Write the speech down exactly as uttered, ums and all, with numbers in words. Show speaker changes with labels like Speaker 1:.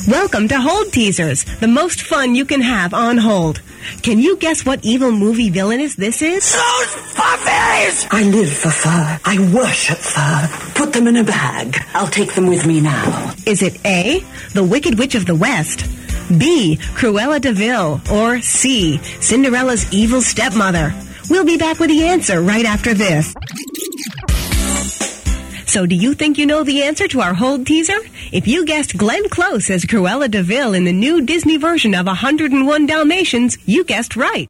Speaker 1: Welcome to Hold Teasers, the most fun you can have on hold. Can you guess what evil movie villainess this is?
Speaker 2: Those puppies! I live for fur. I worship fur. Put them in a bag. I'll take them with me now.
Speaker 1: Is it A, the Wicked Witch of the West, B, Cruella de Vil, or C, Cinderella's evil stepmother? We'll be back with the answer right after this. So do you think you know the answer to our hold teaser? If you guessed Glenn Close as Cruella de Vil in the new Disney version of one oh one Dalmatians, you guessed right.